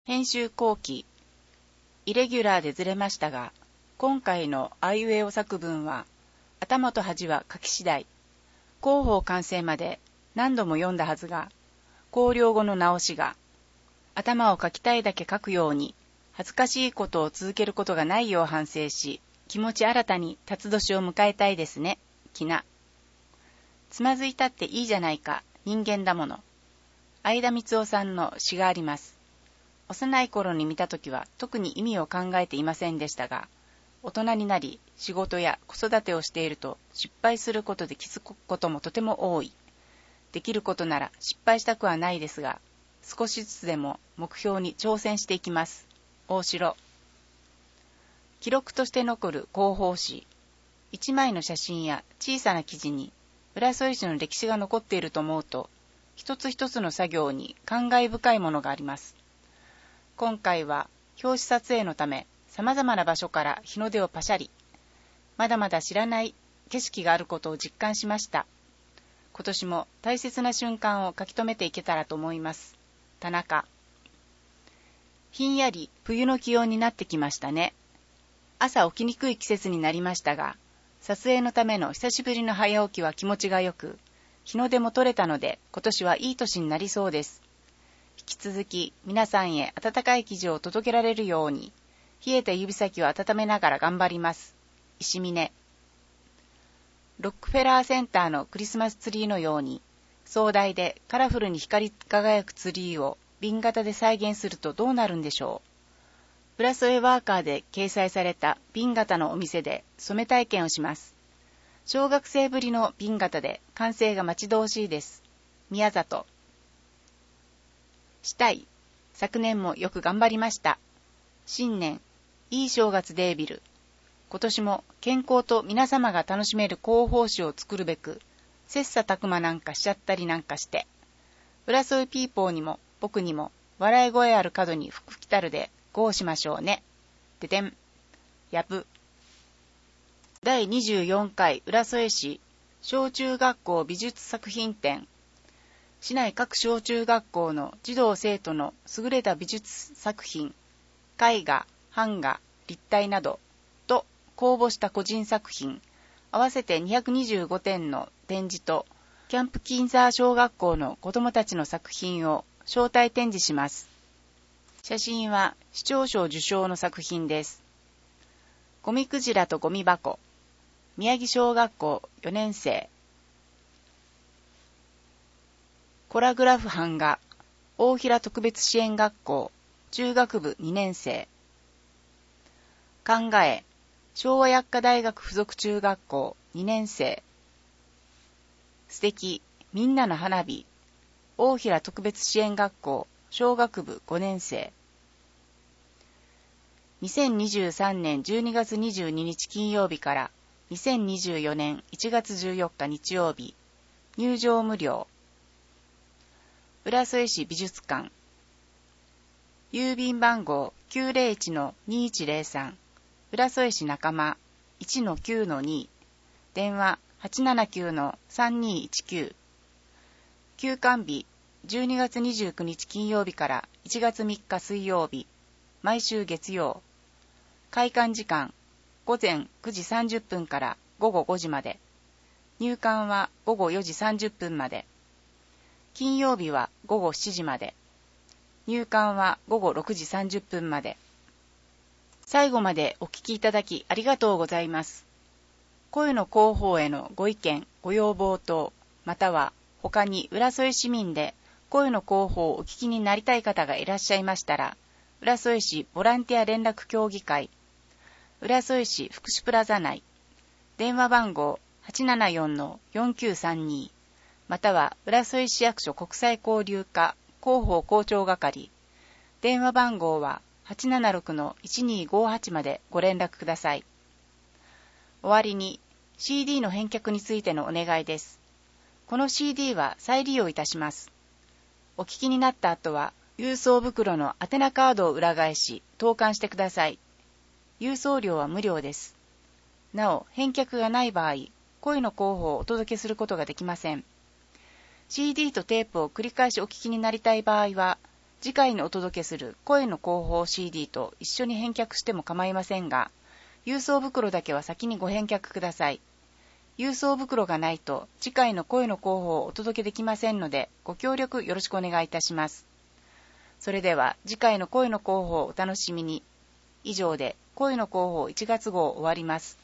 編集後期、イレギュラーでずれましたが、今回のあいうえお作文は、頭と恥は書き次第、広報完成まで何度も読んだはずが、考慮後の直しが、頭を書きたいだけ書くように、恥ずかしいことを続けることがないよう反省し、気持ち新たに辰年を迎えたいですね、きな。つまずいたっていいじゃないか、人間だもの。相田光夫さんの詩があります。幼い頃に見たときは特に意味を考えていませんでしたが、大人になり仕事や子育てをしていると失敗することで気づくこともとても多い。できることなら失敗したくはないですが、少しずつでも目標に挑戦していきます。大城。記録として残る広報誌。一枚の写真や小さな記事に浦添市の歴史が残っていると思うと、一つ一つの作業に感慨深いものがあります。今回は表紙撮影のため様々な場所から日の出をパシャリ。まだまだ知らない景色があることを実感しました。今年も大切な瞬間を書き留めていけたらと思います。田中。ひんやり冬の気温になってきましたね。朝起きにくい季節になりましたが、撮影のための久しぶりの早起きは気持ちがよく、日の出も取れたので今年はいい年になりそうです。引き続き皆さんへ温かい記事を届けられるように、冷えた指先を温めながら頑張ります。石峰。ロックフェラーセンターのクリスマスツリーのように、壮大でカラフルに光り輝くツリーを瓶型で再現するとどうなるんでしょう。浦添ワーカーで掲載された瓶型のお店で染め体験をします。小学生ぶりの瓶型で完成が待ち遠しいです。宮里。したい。昨年もよく頑張りました。新年、いい正月デービル。今年も健康と皆様が楽しめる広報誌を作るべく、切磋琢磨なんかしちゃったりなんかして、浦添ピーポーにも僕にも笑い声ある角に福来たるでごうしましょうね。ででん。やぶ。第24回浦添市小中学校美術作品展。市内各小中学校の児童生徒の優れた美術作品、絵画、版画、立体などと公募した個人作品、合わせて225点の展示と、キャンプキンザー小学校の子どもたちの作品を招待展示します。写真は市長賞受賞の作品です。ゴミクジラとゴミ箱、宮城小学校4年生。コラグラフ版画、大平特別支援学校、中学部2年生。考え、昭和薬科大学附属中学校2年生。素敵、みんなの花火、大平特別支援学校、小学部5年生。2023年12月22日金曜日から2024年1月14日日曜日、入場無料。浦添市美術館。郵便番号 901-2103 浦添市仲間 1-9-2 電話 879-3219 休館日12月29日金曜日から1月3日水曜日毎週月曜開館時間午前9時30分から午後5時まで入館は午後4時30分まで金曜日は午後7時まで。入館は午後6時30分まで。最後までお聞きいただきありがとうございます。声の広報へのご意見、ご要望等、または他に浦添市民で声の広報をお聞きになりたい方がいらっしゃいましたら、浦添市ボランティア連絡協議会、浦添市福祉プラザ内、電話番号 874-4932または浦添市役所国際交流課広報広聴係電話番号は 876-1258 までご連絡ください。終わりに CD の返却についてのお願いです。この CD は再利用いたします。お聞きになった後は郵送袋の宛名カードを裏返し投函してください。郵送料は無料です。なお返却がない場合、声の広報をお届けすることができません。CD とテープを繰り返しお聞きになりたい場合は、 次回にお届けする声の広報 CD と一緒に返却しても構いませんが、郵送袋だけは先にご返却ください。郵送袋がないと次回の声の広報をお届けできませんので、ご協力よろしくお願いいたします。それでは次回の声の広報をお楽しみに。以上で声の広報1月号終わります。